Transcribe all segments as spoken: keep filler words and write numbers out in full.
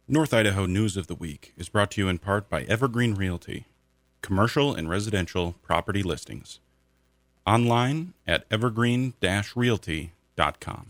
North Idaho News of the Week is brought to you in part by Evergreen Realty, commercial and residential property listings. Online at evergreen dash realty dot com.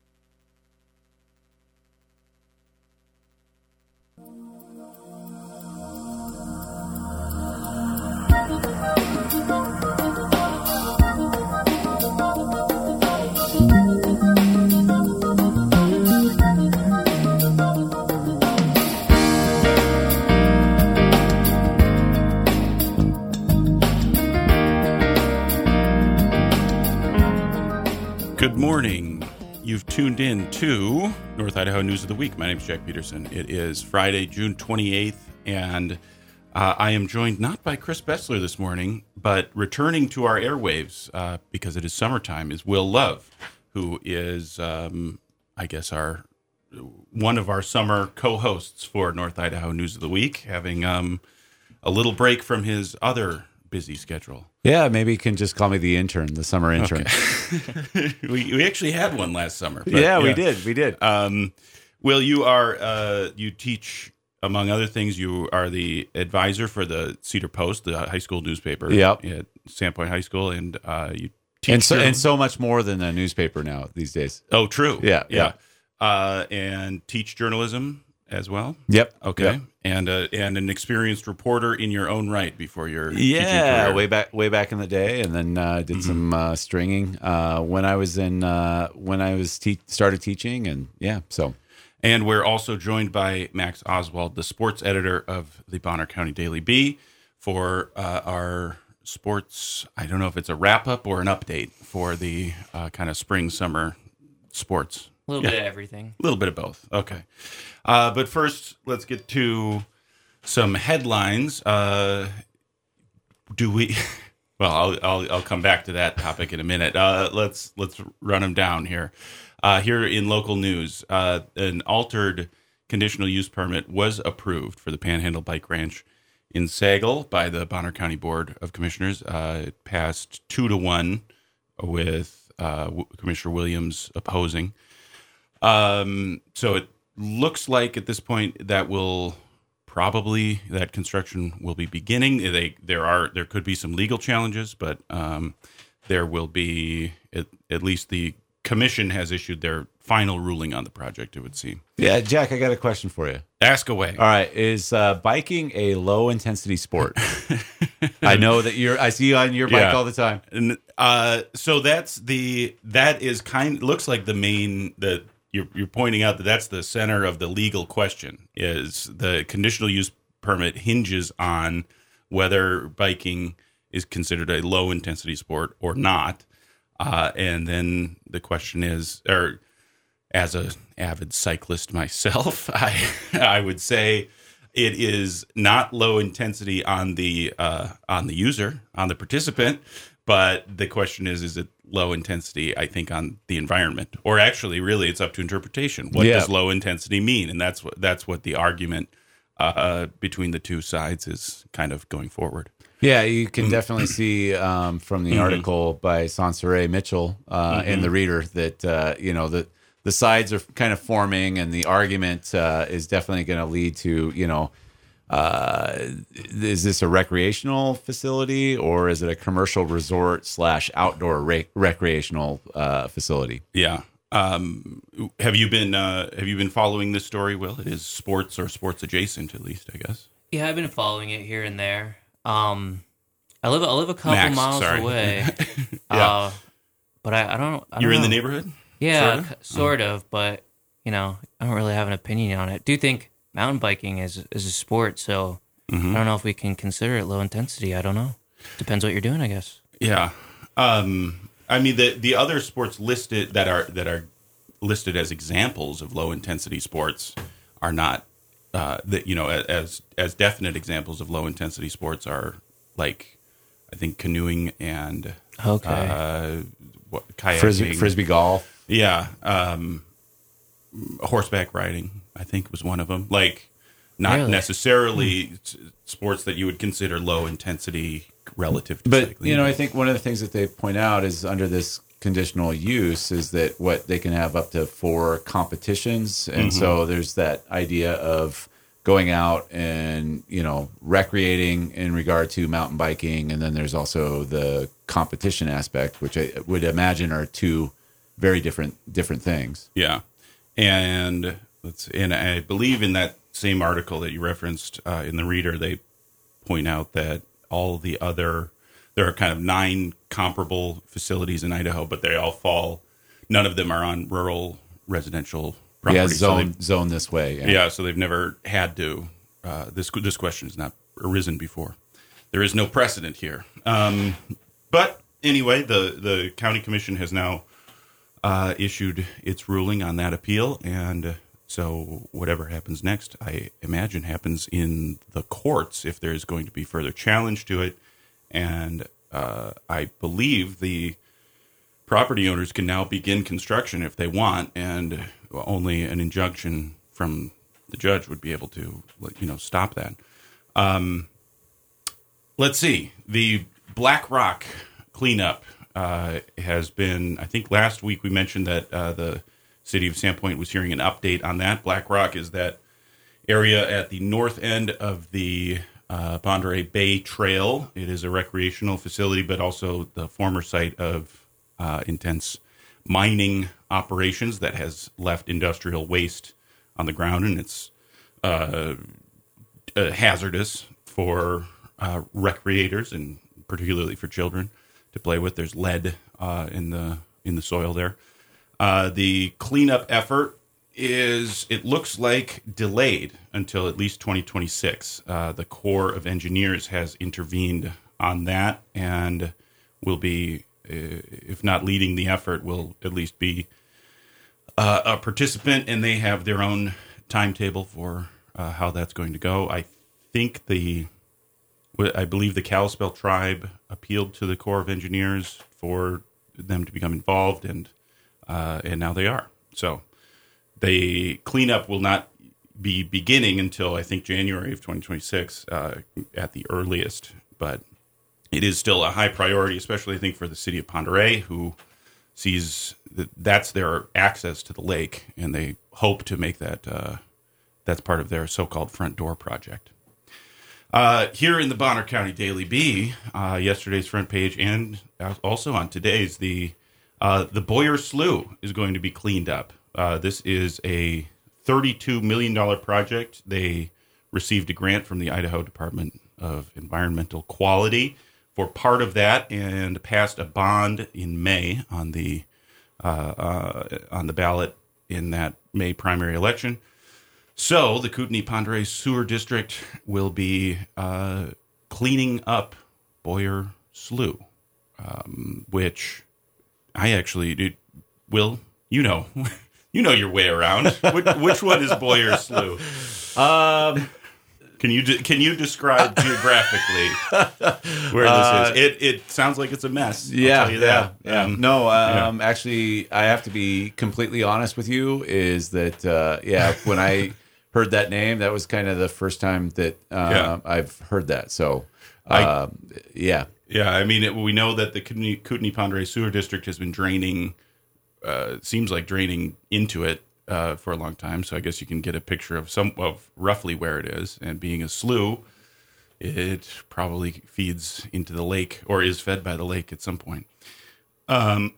Good morning. You've tuned in to North Idaho News of the Week. My name is Jack Peterson. It is Friday, June twenty-eighth, and uh, I am joined not by Chris Bessler this morning, but returning to our airwaves uh, because it is summertime is Will Love, who is, um, I guess, our one of our summer co-hosts for North Idaho News of the Week, having um, a little break from his other busy schedule. Yeah, maybe you can just call me the intern, the summer intern. Okay. we we actually had one last summer. But, yeah, yeah, we did. We did. Um, Will, you are uh, you teach, among other things, you are the advisor for the Cedar Post, the high school newspaper. Yep. At Sandpoint High School, and uh, you teach And so, your- and so much more than a newspaper now these days. Oh, true. Yeah, yeah. Uh, and teach journalism as well. Yep. Okay. Yep. And uh, and an experienced reporter in your own right before your teaching Yeah, career. way back, way back in the day, and then uh, did Mm-hmm. some uh, stringing uh, when I was in uh, when I was te- started teaching, and yeah, so And we're also joined by Max Oswald, the sports editor of the Bonner County Daily Bee, for uh, our sports. I don't know if it's a wrap up or an update for the uh, kind of spring summer sports. A little Yeah. bit of everything. A little bit of both. Okay. Uh, but first, let's get to some headlines. Uh, do we? Well, I'll, I'll I'll come back to that topic in a minute. Uh, let's let's run them down here. Uh, here in local news, uh, an altered conditional use permit was approved for the Panhandle Bike Ranch in Sagal by the Bonner County Board of Commissioners. Uh, it passed two to one with uh, Commissioner Williams opposing. Um, so it looks like at this point that will probably that construction will be beginning. They there are there could be some legal challenges, but um, there will be at, at least the commission has issued their final ruling on the project. It would seem. yeah. Jack, I got a question for you. Ask away. All right, is uh, biking a low intensity sport? I know that you're. I see you on your bike Yeah. all the time. And uh, so that's the that is kind looks like the main the you're you're pointing out that that's the center of the legal question is the conditional use permit hinges on whether biking is considered a low intensity sport or not, uh, and then the question is, or as a avid cyclist myself, I I would say it is not low intensity on the uh, on the user, on the participant, but the question is, is it low intensity, I think, on the environment? Or actually, really, it's up to interpretation. What Yeah. does low intensity mean? And that's what that's what the argument uh, between the two sides is kind of going forward. Yeah, you can definitely see um, from the Mhm. article by Sansaray Mitchell uh, in the Reader that uh, you know the the sides are kind of forming, and the argument uh, is definitely going to lead to you know, uh, is this a recreational facility or is it a commercial resort slash outdoor re- recreational uh, facility? Yeah. Um, have you been uh, have you been following this story, Will? It is sports or sports adjacent, at least, I guess. Yeah, I've been following it here and there. Um, I live I live a couple Max, miles sorry. away. Yeah. uh, but I, I don't. I don't You're in the know. neighborhood? Yeah, sort of? c- sort of. But you know, I don't really have an opinion on it. Do you think mountain biking is is a sport? So Mhm. I don't know if we can consider it low intensity. I don't know. Depends what you're doing, I guess. Yeah. Um, I mean, the the other sports listed that are that are listed as examples of low intensity sports are not uh, that you know as as definite examples of low intensity sports are like I think canoeing and Okay. uh, what, kayaking, Frisbee, frisbee golf. yeah, um, horseback riding. I think was one of them. Like not Really? necessarily s- sports that you would consider low intensity relative to But cycling. you know, I think one of the things that they point out is under this conditional use is that what they can have up to four competitions, and mm-hmm. so there's that idea of going out and, you know, recreating in regard to mountain biking, and then there's also the competition aspect, which I would imagine are two very different different things. Yeah, and let's and I believe in that same article that you referenced uh, in the Reader, they point out that all the other there are kind of nine comparable facilities in Idaho, but they all fall. None of them are on rural residential property. Yeah, zone so zone this way. Yeah. yeah, so they've never had to. Uh, this this question has not arisen before. There is no precedent here. Um, but anyway, the the county commission has now uh, issued its ruling on that appeal, and so whatever happens next, I imagine, happens in the courts if there is going to be further challenge to it. And uh, I believe the property owners can now begin construction if they want, and only an injunction from the judge would be able to, you know, stop that. Um, let's see. The Black Rock cleanup uh, has been, I think last week we mentioned that uh, the city of Sandpoint was hearing an update on that. Black Rock is that area at the north end of the uh, Pend Oreille Bay Trail. It is a recreational facility, but also the former site of uh, intense mining operations that has left industrial waste on the ground, and it's uh, uh, hazardous for uh, recreators and particularly for children to play with. There's lead uh, in the in the soil there. Uh, the cleanup effort is, it looks like, delayed until at least twenty twenty-six. Uh, the Corps of Engineers has intervened on that and will be, uh, if not leading the effort, will at least be uh, a participant, and they have their own timetable for uh, how that's going to go. I think the, I believe the Kalispel tribe appealed to the Corps of Engineers for them to become involved, and uh, and now they are. So the cleanup will not be beginning until, I think, January of twenty twenty-six uh, at the earliest, but it is still a high priority, especially, I think, for the city of Pend Oreille, who sees that that's their access to the lake, and they hope to make that uh, that's part of their so-called front door project. Uh, here in the Bonner County Daily Bee, uh, yesterday's front page, and also on today's, the uh, the Boyer Slough is going to be cleaned up. Uh, this is a thirty-two million dollars project. They received a grant from the Idaho Department of Environmental Quality for part of that, and passed a bond in May on the uh, uh, on the ballot in that May primary election. So the Kootenai-Pend Oreille Sewer District will be uh, cleaning up Boyer Slough, um, which I actually do. Will, you know, you know your way around. Which, which one is Boyer Slough? Um. Can you de- can you describe geographically where this uh, is? It it sounds like it's a mess. Yeah, I'll tell you yeah, that. yeah. Um, no, um, yeah. Actually, I have to be completely honest with you. Is that uh, yeah? When I heard that name, that was kind of the first time that uh, yeah. I've heard that. So, uh, I, yeah, yeah. I mean, it, we know that the Kootenai-Pend Oreille Sewer District has been draining. Uh, seems like draining into it. Uh, for a long time, so I guess you can get a picture of some of roughly where it is. And being a slough, it probably feeds into the lake or is fed by the lake at some point. Um,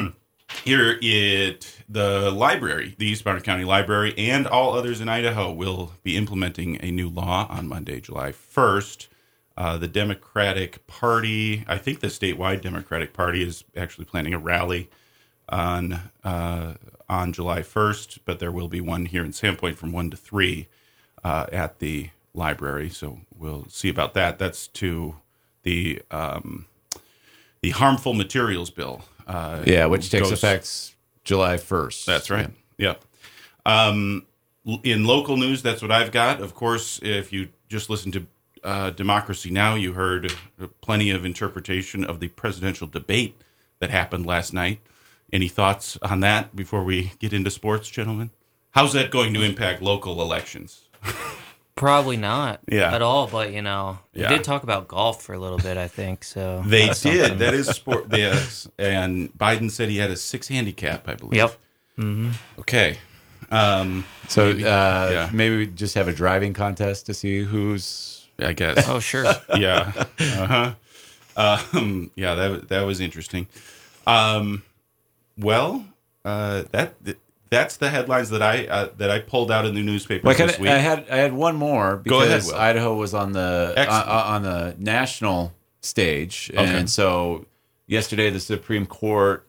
here, it the library, the East Bonner County Library, and all others in Idaho will be implementing a new law on Monday, July first. Uh, the Democratic Party, I think the statewide Democratic Party, is actually planning a rally on uh, on July first, but there will be one here in Sandpoint from one to three uh, at the library. So we'll see about that. That's to the um, the harmful materials bill. Uh, yeah, which takes goes, effect July first. That's right. Yeah. yeah. Um, in local news, that's what I've got. Of course, if you just listen to uh, Democracy Now!, you heard plenty of interpretation of the presidential debate that happened last night. Any thoughts on that before we get into sports, gentlemen? How's that going to impact local elections? Probably not Yeah. at all, but you know, Yeah. they did talk about golf for a little bit, I think. So They that's did. something. That is sport. Yes. And Biden said he had a six handicap, I believe. Yep. Okay. Um, So Maybe. uh, Yeah. maybe we just have a driving contest to see who's. I guess. Oh, sure. Yeah. Uh huh. Um, yeah. That that was interesting. Um, well, uh, that that's the headlines that I uh, that I pulled out in the newspaper Well, I, this kinda- week. I had I had one more Go ahead, because Will. Idaho was on the uh, Excellent. on the national stage, Okay. and so yesterday the Supreme Court,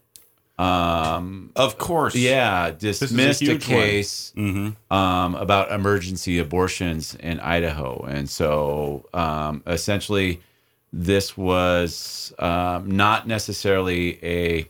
um, of course. yeah, is a dismissed a, huge one. case Mm-hmm. um, about emergency abortions in Idaho, and so um, essentially this was um, not necessarily a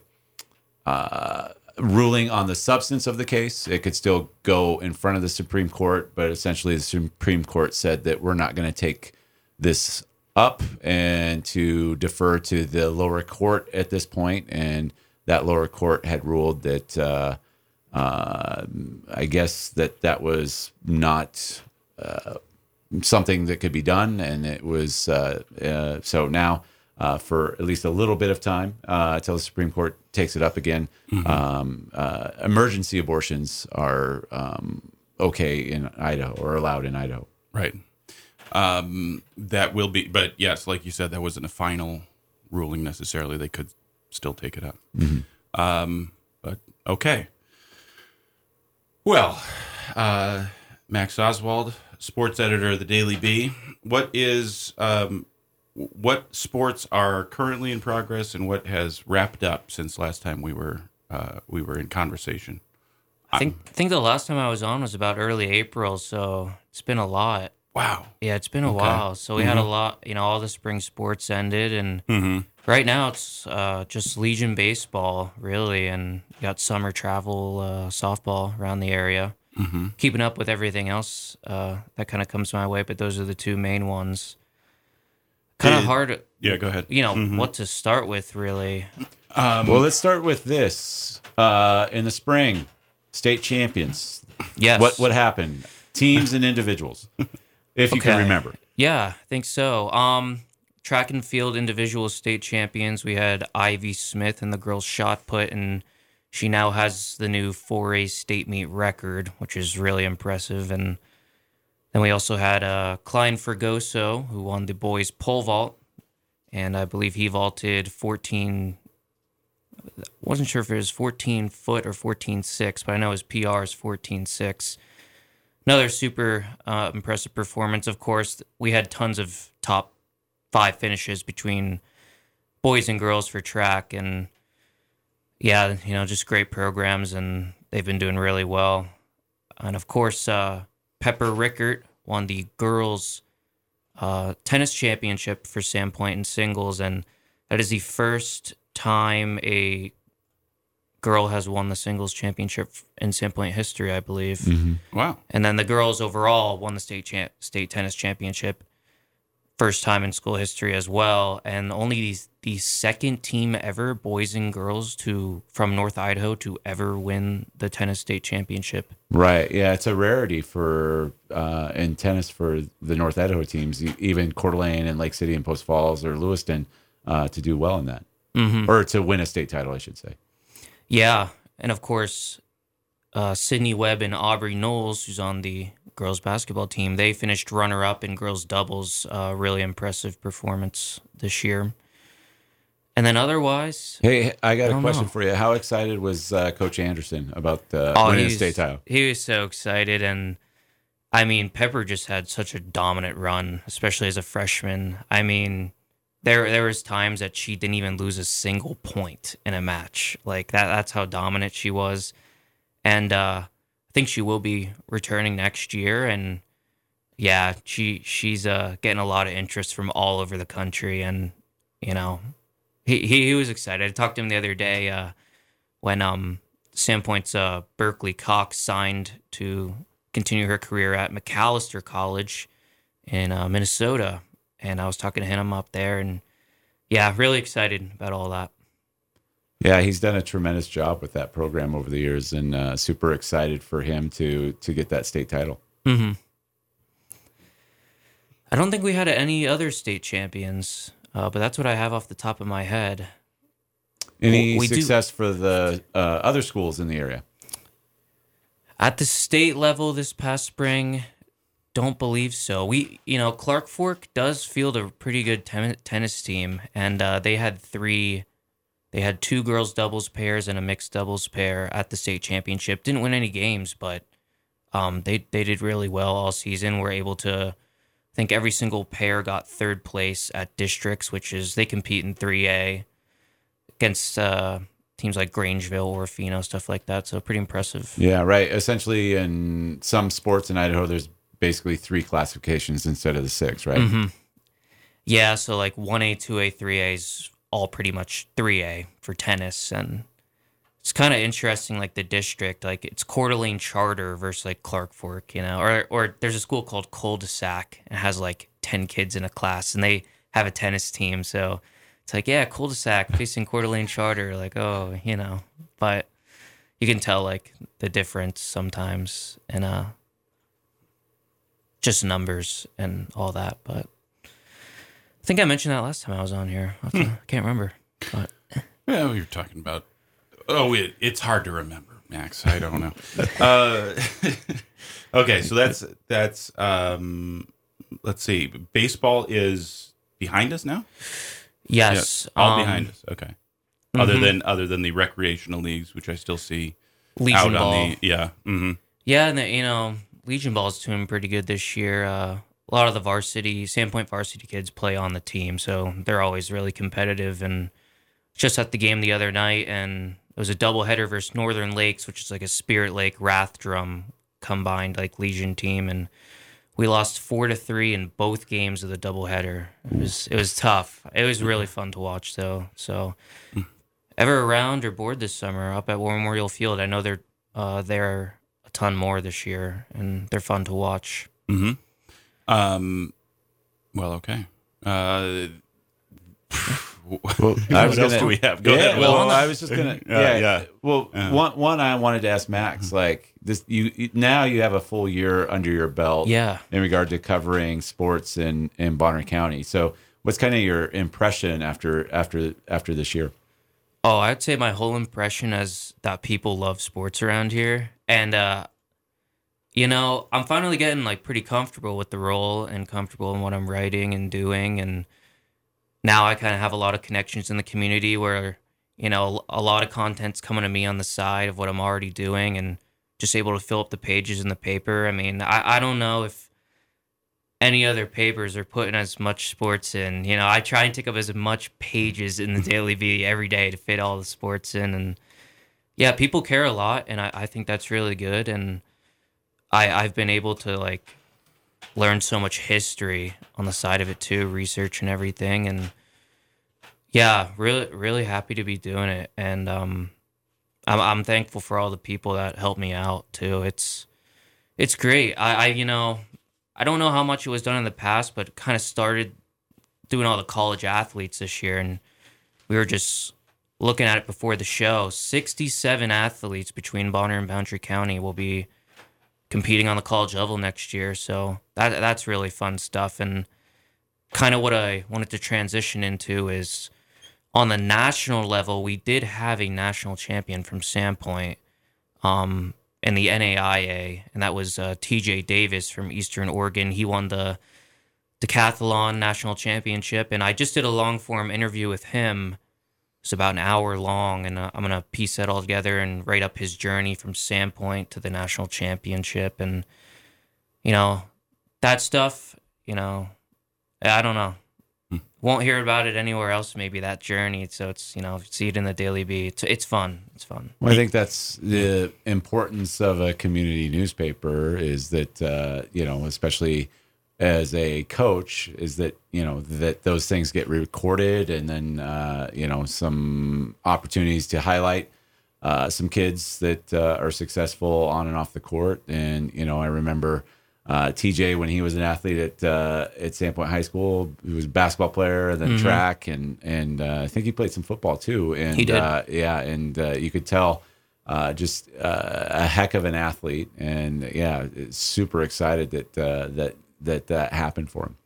uh, ruling on the substance of the case. It could still go in front of the Supreme Court, but essentially the Supreme Court said that we're not going to take this up and to defer to the lower court at this point. And that lower court had ruled that, uh, uh, I guess that that was not uh, something that could be done. And it was, uh, uh, so now, Uh, for at least a little bit of time uh, until the Supreme Court takes it up again. Um, uh, emergency abortions are um, okay in Idaho or allowed in Idaho. Right. Um, that will be, but yes, like you said, that wasn't a final ruling necessarily. They could still take it up. Um, but okay. Well, uh, Max Oswald, sports editor of the Daily Bee. What is um, what sports are currently in progress, and what has wrapped up since last time we were uh, we were in conversation? I think I think the last time I was on was about early April, so it's been a lot. Wow. Yeah, it's been a Okay. while. So we had a lot, you know, all the spring sports ended, and Mm-hmm. right now it's uh, just Legion baseball, really, and you got summer travel uh, softball around the area. Mm-hmm. Keeping up with everything else uh, that kind of comes my way, but those are the two main ones. Kind of Did- hard, Yeah, go ahead. you know, Mhm. what to start with, really. Um, Well, let's start with this. Uh, in the spring, state champions. Yes. What what happened? Teams and individuals, if you can Okay. remember. Yeah, I think so. Um, track and field individual state champions. We had Ivy Smith in the girls' shot put, and she now has the new four A state meet record, which is really impressive. And then we also had uh, Klein Fergoso, who won the boys' pole vault, and I believe he vaulted fourteen. Wasn't sure if it was fourteen foot or fourteen six, but I know his P R is fourteen six. Another super uh, impressive performance. Of course, we had tons of top five finishes between boys and girls for track, and yeah, you know, just great programs, and they've been doing really well. And of course, uh, Pepper Rickert won the girls' uh, tennis championship for Sandpoint in singles, and that is the first time a girl has won the singles championship in Sandpoint history, I believe. wow. And then the girls overall won the state champ- state tennis championship, first time in school history as well. And only the, the second team ever, boys and girls, to from North Idaho to ever win the tennis state championship. Right. Yeah, it's a rarity for uh, in tennis for the North Idaho teams, e- even Coeur d'Alene and Lake City and Post Falls or Lewiston, uh, to do well in that, Mm-hmm. or to win a state title, I should say. Yeah, and of course, uh, Sydney Webb and Aubrey Knowles, who's on the girls basketball team, they finished runner-up in girls doubles. Uh, really impressive performance this year. And then otherwise, Hey, I got I a don't question know. for you. How excited was uh, Coach Anderson about uh, oh, winning he the was, state title? he was so excited. And I mean, Pepper just had such a dominant run, especially as a freshman. I mean, there there was times that she didn't even lose a single point in a match. Like that that's how dominant she was. And uh, I think she will be returning next year. And yeah, she she's uh, getting a lot of interest from all over the country. And you know, he he, he was excited. I talked to him the other day uh, when um Sandpoint's uh, Berkeley Cox signed to continue her career at McAllister College in uh, Minnesota. And I was talking to him up there, and yeah, really excited about all that. Yeah, he's done a tremendous job with that program over the years, and uh, super excited for him to to get that state title. Mm-hmm. I don't think we had any other state champions, uh, but that's what I have off the top of my head. Any We do- success for the uh, other schools in the area? At the state level this past spring, don't believe so. We, you know, Clark Fork does field a pretty good ten- tennis team, and uh, they had three, they had two girls doubles pairs and a mixed doubles pair at the state championship. Didn't win any games, but um, they they did really well all season. Were able to, I think every single pair got third place at districts, which is they compete in three A against uh, teams like Grangeville, Orofino, stuff like that. So pretty impressive. Yeah, right. Essentially, in some sports in Idaho, there's basically three classifications instead of the six, right? Mm-hmm. Yeah, so like one A, two A, three A is all pretty much three A for tennis. And it's kind of interesting, like the district, like it's Coeur d'Alene Charter versus like Clark Fork, you know, or or there's a school called Cul-de-sac and it has like ten kids in a class and they have a tennis team. So it's like, yeah, Cul-de-sac facing Coeur d'Alene Charter, like, oh, you know, but you can tell like the difference sometimes and uh, just numbers and all that. But I think I mentioned that last time I was on here. I, have to, I can't remember. But Yeah, we were talking about. Oh, it, it's hard to remember, Max. I don't know. uh, okay, so that's that's. Um, let's see. Baseball is behind us now. yes, Yeah, all um, behind us. Okay. Other than other than the recreational leagues, which I still see Legion out Ball. on the yeah. Mm-hmm. Yeah, and the, you know, Legion Ball's doing pretty good this year. Uh, a lot of the varsity, Sandpoint varsity kids play on the team, so they're always really competitive. And just at the game the other night, and it was a doubleheader versus Northern Lakes, which is like a Spirit Lake Wrath Drum combined like Legion team, and we lost four to three in both games of the doubleheader. It was it was tough. It was really fun to watch though. So, ever around or bored this summer up at War Memorial Field? I know they're uh, there a ton more this year, and they're fun to watch. Mm-hmm. Um. Well, okay. Uh. Well, I was what else gonna- do we have? Go yeah, ahead. well, Well, I was just gonna. Yeah, Yeah, yeah. Well, Yeah. one one I wanted to ask Max, like this, you you- now you have a full year under your belt, Yeah. in regard to covering sports in in Bonner County. So, what's kind of your impression after after after this year? Oh, I'd say my whole impression is that people love sports around here. And, uh, you know, I'm finally getting like pretty comfortable with the role and comfortable in what I'm writing and doing. And now I kind of have a lot of connections in the community where, you know, a lot of content's coming to me on the side of what I'm already doing and just able to fill up the pages in the paper. I mean, I, I don't know if any other papers are putting as much sports in. You know, I try and take up as much pages in the Daily Bee every day to fit all the sports in. And yeah, people care a lot, and I, I think that's really good. And I, I've been able to like learn so much history on the side of it too, research and everything. And yeah, really, really happy to be doing it. And um, I'm, I'm thankful for all the people that helped me out too. It's, it's great. I, I, you know, I don't know how much it was done in the past, but kind of started doing all the college athletes this year. And we were just looking at it before the show. sixty-seven athletes between Bonner and Boundary County will be competing on the college level next year. So that that's really fun stuff. And kind of what I wanted to transition into is on the national level, we did have a national champion from Sandpoint. Um, in the N A I A, and that was uh, T J Davis from Eastern Oregon. He won the decathlon national championship, and I just did a long form interview with him. It's about an hour long, and uh, I'm gonna piece that all together and write up his journey from Sandpoint to the national championship, and you know that stuff. You know, I don't know. Won't hear about it anywhere else. Maybe that journey. So it's you know see it in the Daily Bee. It's it's fun. It's fun. Well, I think that's the importance of a community newspaper is that, uh, you know, especially as a coach, is that, you know, that those things get recorded and then, uh, you know, some opportunities to highlight uh, some kids that uh, are successful on and off the court. And, you know, I remember uh, T J when he was an athlete at uh, at Sandpoint High School. He was a basketball player, and then mm-hmm. track, and and uh, I think he played some football too. And he did, uh, yeah. And uh, you could tell uh, just uh, a heck of an athlete, and yeah, super excited that uh, that that that happened for him.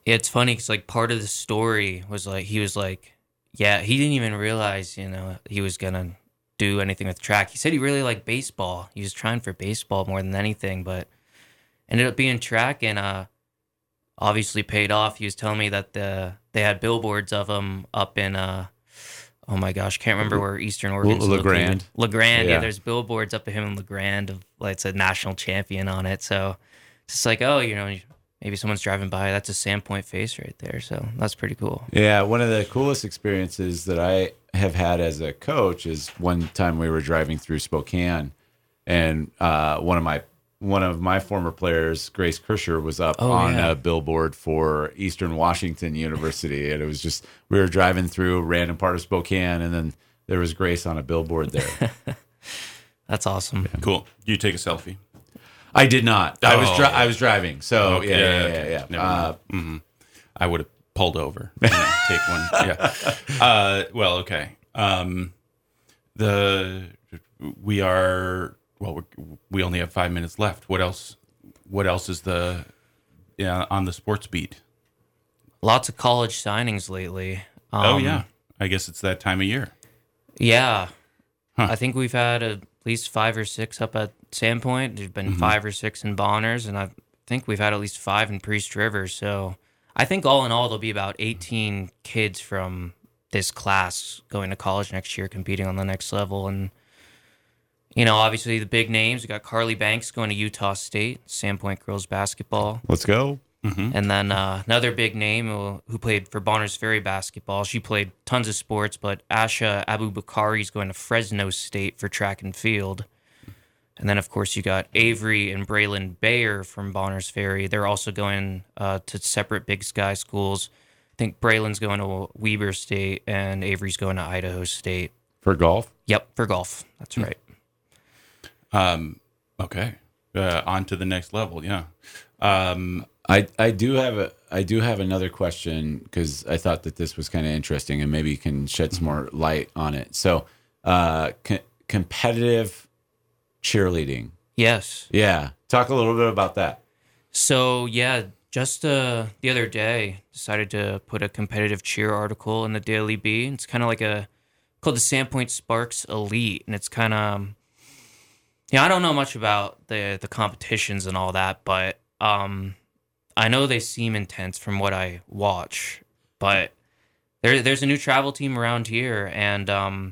It's funny because like part of the story was like he was like, yeah, he didn't even realize you know he was gonna do anything with track. He said he really liked baseball. He was trying for baseball more than anything, but ended up being track and uh, obviously paid off. He was telling me that the they had billboards of him up in uh, oh my gosh, can't remember where Eastern Oregon's La located. Grande. La Grande, yeah. Yeah. There's billboards up of him in La Grande of like it's a national champion on it. So it's just like, oh, you know, maybe someone's driving by. That's a Sandpoint face right there. So that's pretty cool. Yeah, one of the coolest experiences that I have had as a coach is one time we were driving through Spokane, and uh, one of my one of my former players, Grace Kirscher, was up Oh, on yeah. a billboard for Eastern Washington University, and it was just we were driving through a random part of Spokane, and then there was Grace on a billboard there. That's awesome. Cool. You take a selfie. I did not. I was Oh. dri- I was driving, so Okay, yeah, yeah, yeah. okay. yeah. Never Uh, mind. Mhm. I would have pulled over. You know, take one. Yeah. Uh, well, okay. Um, the we are well. We're, we only have five minutes left. What else? What else is the yeah on the sports beat? Lots of college signings lately. Um, oh yeah. I guess it's that time of year. Yeah. Huh. I think we've had at least five or six up at Sandpoint. There's been five or six in Bonners, and I think we've had at least five in Priest River. So I think all in all, there'll be about eighteen kids from this class going to college next year, competing on the next level. And, you know, obviously the big names, we got Carly Banks going to Utah State, Sandpoint girls basketball. let's go. And then uh, another big name who, who played for Bonners Ferry basketball. She played tons of sports, but Asha Abubakari is going to Fresno State for track and field. And then, of course, you got Avery and Braylon Bayer from Bonners Ferry. They're also going uh, to separate Big Sky schools. I think Braylon's going to Weber State and Avery's going to Idaho State. For golf. Yep, for golf. That's right. Um, okay. Uh, on to the next level. Yeah. Um, I, I do have a I do have another question because I thought that this was kind of interesting and maybe you can shed some more light on it. So, uh, co- competitive cheerleading. Yes. Yeah, talk a little bit about that. So yeah, just uh, the other day, decided to put a competitive cheer article in the Daily Bee. It's kind of like a called the Sandpoint Sparks Elite, and it's kind of um, yeah, I don't know much about the the competitions and all that, but um, I know they seem intense from what I watch. But there there's a new travel team around here, and um,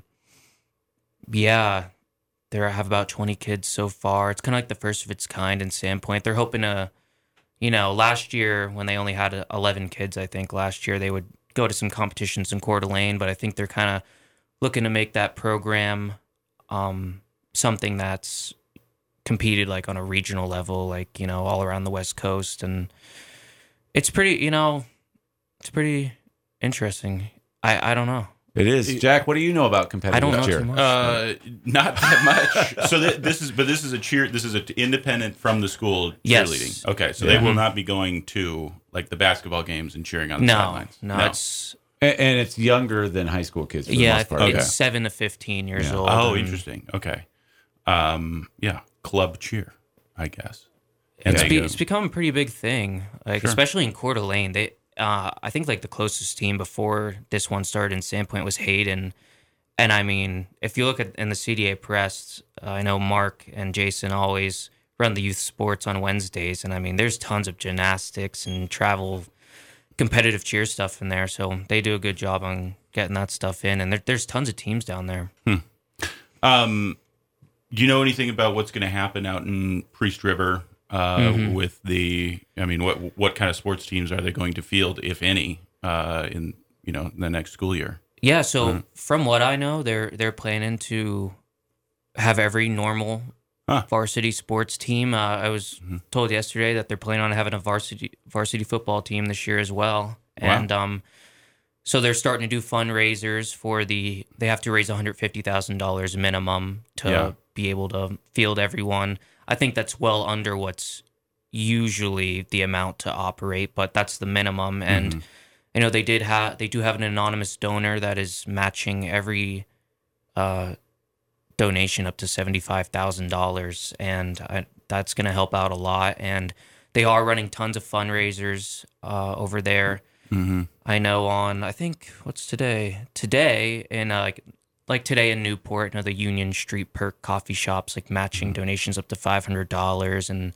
yeah. There have about twenty kids so far. It's kind of like the first of its kind in Sandpoint. They're hoping to, you know, last year when they only had eleven kids, I think last year they would go to some competitions in Coeur d'Alene, but I think they're kind of looking to make that program um, something that's competed like on a regional level, like, you know, all around the West Coast. And it's pretty, you know, it's pretty interesting. I, I don't know. It is. Jack, what do you know about competitive I don't know cheer? too much. Uh, not that much. So th- this is, but this is a cheer. This is an independent from the school Yes. cheerleading. Okay, so Yeah. they will not be going to like the basketball games and cheering on the no, sidelines. no, it's And, and it's younger than high school kids. For the yeah, I most think part. Okay. it's seven to fifteen years Yeah. old. Oh, and- interesting. Okay. Um, yeah, club cheer, I guess. It's, they be, go- it's become a pretty big thing, like Sure. especially in Coeur d'Alene. They, uh, I think, like the closest team before this one started in Sandpoint was Hayden, and I mean, if you look at in the C D A press, uh, I know Mark and Jason always run the youth sports on Wednesdays, and I mean, there's tons of gymnastics and travel, competitive cheer stuff in there, so they do a good job on getting that stuff in, and there, there's tons of teams down there. Um, do you know anything about what's going to happen out in Priest River uh, Mm-hmm. with the? I mean, what what kind of sports teams are they going to field, if any, uh, in you know the next school year? Yeah, so from what I know, they're they're planning to have every normal Huh. varsity sports team. Uh, I was told yesterday that they're planning on having a varsity varsity football team this year as well, Wow. and um, so they're starting to do fundraisers for the. They have to raise one hundred fifty thousand dollars minimum to Yeah. be able to field everyone. I think that's well under what's usually the amount to operate, but that's the minimum. And you know they did have they do have an anonymous donor that is matching every uh, donation up to seventy five thousand dollars, and I, that's going to help out a lot. And they are running tons of fundraisers uh, over there. Mm-hmm. I know on, I think, what's today? Today, in uh, like, like today in Newport, you know, the Union Street Perk coffee shops, like matching donations up to five hundred dollars. And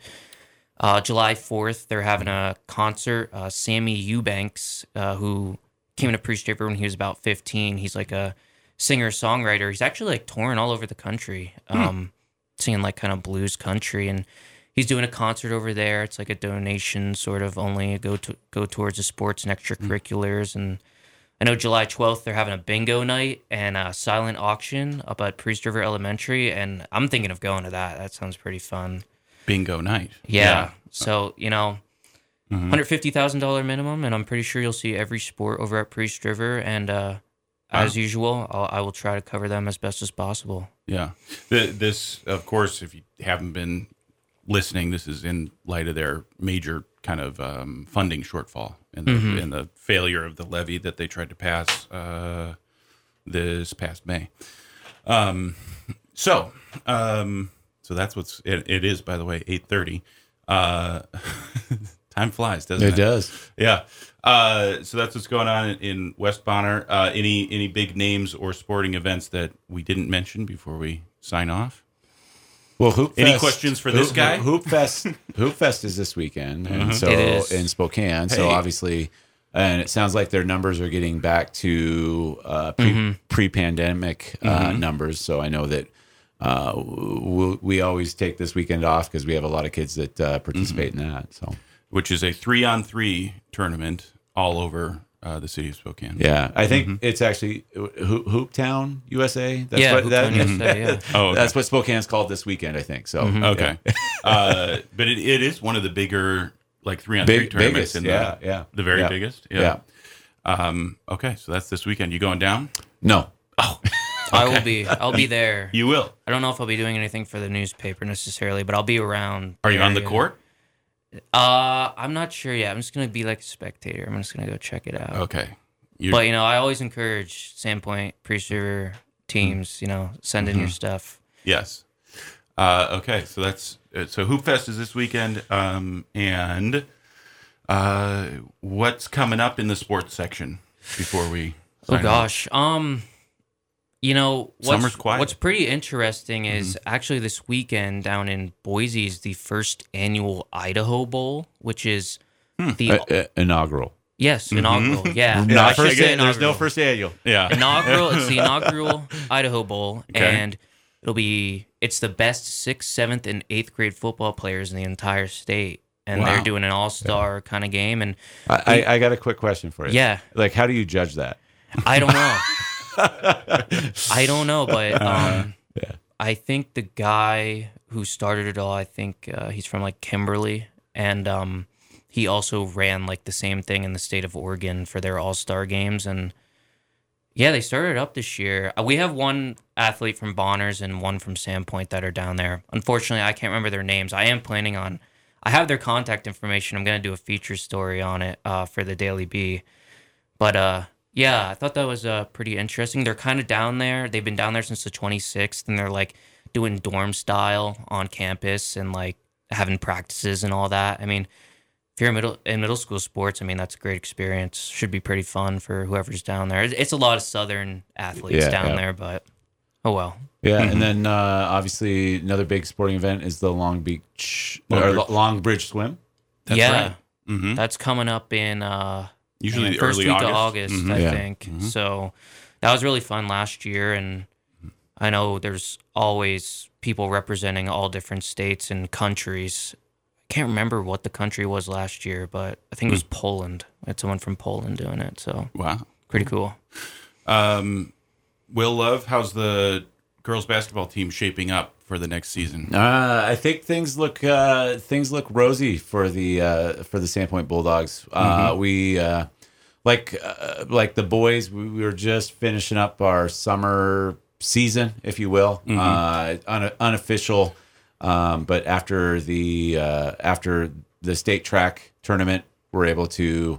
uh, July fourth, they're having a concert. Uh, Sammy Eubanks, uh, who came to Priest River when he was about fifteen. He's like a singer-songwriter. He's actually like touring all over the country, um, hmm. singing like kind of blues country. And he's doing a concert over there. It's like a donation sort of only go to go towards the sports and extracurriculars. Hmm. And I know July twelfth, they're having a bingo night and a silent auction up at Priest River Elementary. And I'm thinking of going to that. That sounds pretty fun. Bingo night. Yeah. yeah. So, you know, mm-hmm. one hundred fifty thousand dollars minimum, and I'm pretty sure you'll see every sport over at Priest River. And uh, as uh, usual, I'll, I will try to cover them as best as possible. Yeah. The, this, of course, if you haven't been listening, this is in light of their major kind of um, funding shortfall and the, mm-hmm. and the failure of the levy that they tried to pass uh, this past May. Um, so, um, so that's what's it, it is. By the way, eight thirty. Uh, time flies, doesn't it? It does. Yeah. Uh, so that's what's going on in, in West Bonner. Uh, any any big names or sporting events that we didn't mention before we sign off? Well, Hoop Any Fest, questions for this Hoop, guy? Hoop Fest, Hoop Fest is this weekend, and Mhm. so It is. in Spokane. So Hey. obviously, and it sounds like their numbers are getting back to uh, pre, Mhm. pre-pandemic uh, Mhm. numbers. So I know that uh, we'll, we always take this weekend off because we have a lot of kids that uh, participate in that. So Which is a three-on-three tournament all over uh, the city of Spokane. yeah, I think it's actually Ho- Hoop Town, U S A. That's yeah, what Hoop that, Town U S A, yeah. Oh, okay. that's what Spokane's called this weekend, I think. So Okay. uh, but it, it is one of the bigger, like, three-on-three Big, tournaments biggest, in yeah, the, yeah, the very yeah. biggest. Yeah. Um, okay, so that's this weekend. You going down? No. Oh, I will be. I'll be there. you will. I don't know if I'll be doing anything for the newspaper necessarily, but I'll be around. Are you on the area. court? Uh, I'm not sure yet. I'm just gonna be like a spectator. I'm just gonna go check it out. Okay. You're, But you know, I always encourage Sandpoint, Priest River teams. You know, send in Mm-hmm. your stuff. Yes. Uh, okay, so that's uh, so Hoop Fest is this weekend, um, and uh, what's coming up in the sports section before we? Oh sign off? gosh. Um, you know, what's, Summer's quiet. what's pretty interesting is actually this weekend down in Boise is the first annual Idaho Bowl, which is the Uh, uh, inaugural. yes inaugural. Yeah, Not I should first, say there's no inaugural. first annual. Yeah. inaugural. It's the inaugural Idaho Bowl, Okay. and it'll be it's the best sixth, seventh, and eighth grade football players in the entire state, and Wow. they're doing an all star kind of game. And I, I, I got a quick question for you. yeah, Like, how do you judge that? I don't know. I don't know, but Uh-huh. um, I think the guy who started it all, I think uh, he's from like Kimberly, and um, he also ran like the same thing in the state of Oregon for their All Star games, and yeah, they started up this year. Uh, We have one athlete from Bonners and one from Sandpoint that are down there. Unfortunately, I can't remember their names. I am planning on. I have their contact information. I'm gonna do a feature story on it uh, for the Daily Bee, but uh. Yeah, I thought that was uh, pretty interesting. They're kind of down there. They've been down there since the twenty-sixth, and they're like doing dorm style on campus and like having practices and all that. I mean, if you're in middle in middle school sports, I mean that's a great experience. Should be pretty fun for whoever's down there. It's a lot of Southern athletes Yeah, down yeah. there, but oh well. Yeah, and then uh, obviously another big sporting event is the Long Beach Long or Bridge. Long Bridge Swim. That's yeah, right. Mm-hmm. that's coming up in. Uh, Usually Uh, the first early week August. of August, Mhm. I Yeah. think. So that was really fun last year, and I know there's always people representing all different states and countries. I can't remember what the country was last year, but I think it was Poland. I had someone from Poland doing it, so Wow. pretty cool. Um, Will Love, how's the girls basketball team shaping up for the next season? Uh, I think things look uh, things look rosy for the uh, for the Sandpoint Bulldogs. Uh, we uh, like uh, like the boys. We, we were just finishing up our summer season, if you will, uh, un- unofficial. Um, but after the uh, after the state track tournament, we're able to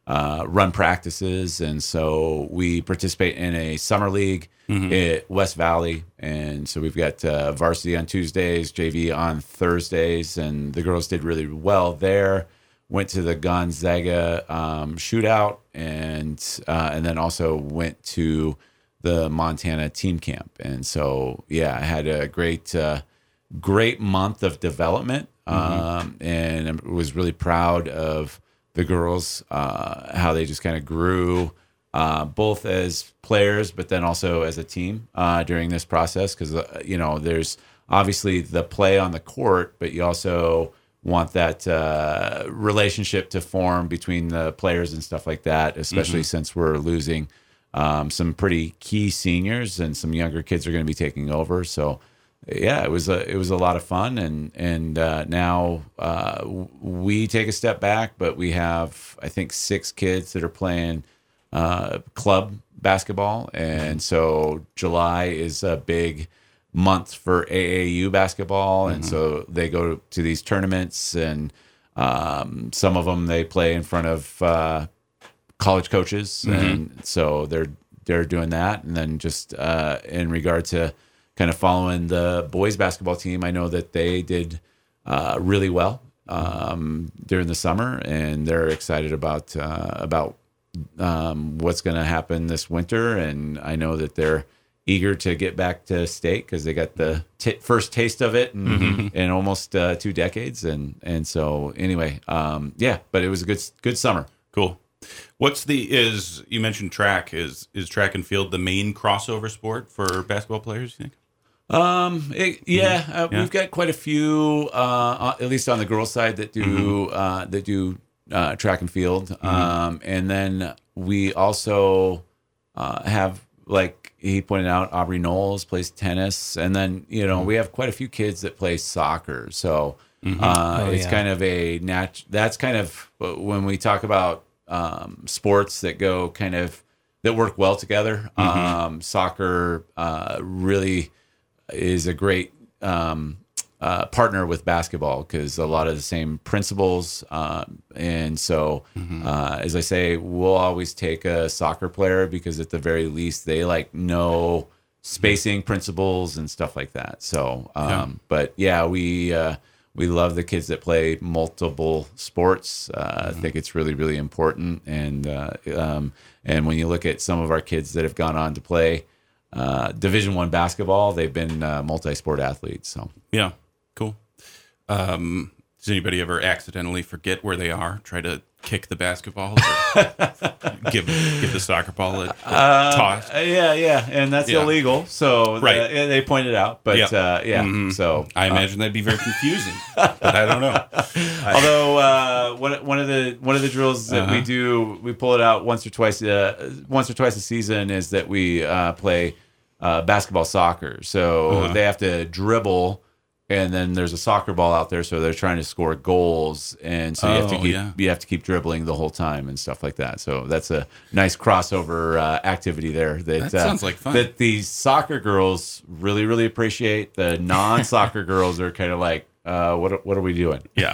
uh, run practices. And so we participate in a summer league Mm-hmm. at West Valley. And so we've got uh, varsity on Tuesdays, J V on Thursdays, and the girls did really well there. Went to the Gonzaga um, shootout, and uh, and then also went to the Montana team camp. And so, yeah, I had a great, uh, great month of development, um, and I was really proud of the girls, uh, how they just kind of grew, uh, both as players, but then also as a team uh, during this process. Because, uh, you know, there's obviously the play on the court, but you also want that uh, relationship to form between the players and stuff like that, especially mm-hmm. since we're losing um, some pretty key seniors and some younger kids are going to be taking over. So, yeah, it was a it was a lot of fun, and and uh, now uh, we take a step back, but we have I think six kids that are playing uh, club basketball, and so July is a big month for A A U basketball, and mm-hmm. so they go to these tournaments, and um, some of them they play in front of uh, college coaches, mm-hmm. and so they're they're doing that, and then just uh, in regard to kind of following the boys basketball team, I know that they did uh, really well um, during the summer, and they're excited about uh, about um, what's going to happen this winter. And I know that they're eager to get back to state because they got the t- first taste of it in, mm-hmm. in almost uh, two decades. And and so anyway, um, yeah, but it was a good good summer. Cool. What's the is you mentioned track is is track and field the main crossover sport for basketball players, you think? Um, it, yeah, Mm-hmm. uh, Yeah. we've got quite a few, uh, at least on the girls' side, that do Mm-hmm. uh, that do uh, track and field. Um, and then we also uh, have, like he pointed out, Aubrey Knowles plays tennis, and then you know we have quite a few kids that play soccer. So Mm-hmm. uh, Oh, it's yeah. kind of a nat. That's kind of when we talk about um, sports that go kind of that work well together. Mm-hmm. Um, soccer uh, really is a great um, uh, partner with basketball because a lot of the same principles. Um, and so, Mm-hmm. uh, as I say, we'll always take a soccer player because at the very least they like know spacing principles and stuff like that. So, um, Yeah. but yeah, we uh, we love the kids that play multiple sports. Uh, Mm-hmm. I think it's really really important. And uh, um, and when you look at some of our kids that have gone on to play uh, Division One basketball, they've been uh, multi-sport athletes. So Yeah, cool. Um, does anybody ever accidentally forget where they are? Try to kick the basketball, or give give the soccer ball a, a toss. Uh, yeah, yeah, and that's Yeah. illegal. So Right. uh, yeah, they pointed out, but Yeah. uh, yeah. Mhm. So I uh, imagine that'd be very confusing, but I don't know. although uh, one one of the one of the drills that we Uh-huh. do, we pull it out once or twice uh, once or twice a season, is that we uh, play uh, basketball soccer. So Uh-huh. they have to dribble. And then there's a soccer ball out there, so they're trying to score goals, and so you have to Oh, keep yeah. you have to keep dribbling the whole time and stuff like that. So that's a nice crossover uh, activity there. That, That uh, sounds like fun. That the soccer girls really really appreciate. The non-soccer girls are kind of like, uh, what what are we doing? Yeah.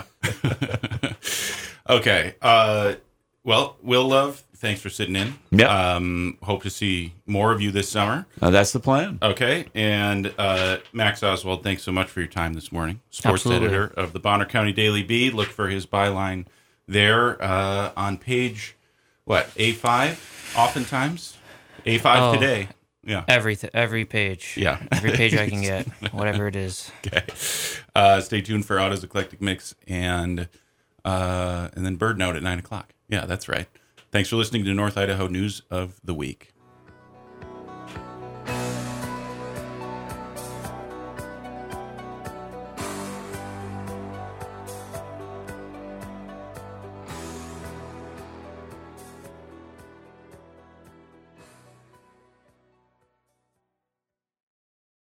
Okay. Uh, well, Will Love, thanks for sitting in. Yep. Um, hope to see more of you this summer. Uh, that's the plan. Okay. And uh, Max Oswald, thanks so much for your time this morning. Sports Absolutely. editor of the Bonner County Daily Bee. Look for his byline there uh, on page, what, A five oftentimes? A five Oh. today. Yeah. Every every page. Yeah. Every page I can get, whatever it is. Okay. Uh, stay tuned for Otto's Eclectic Mix and uh, and then Bird Note at nine o'clock. Yeah, that's right. Thanks for listening to North Idaho News of the Week.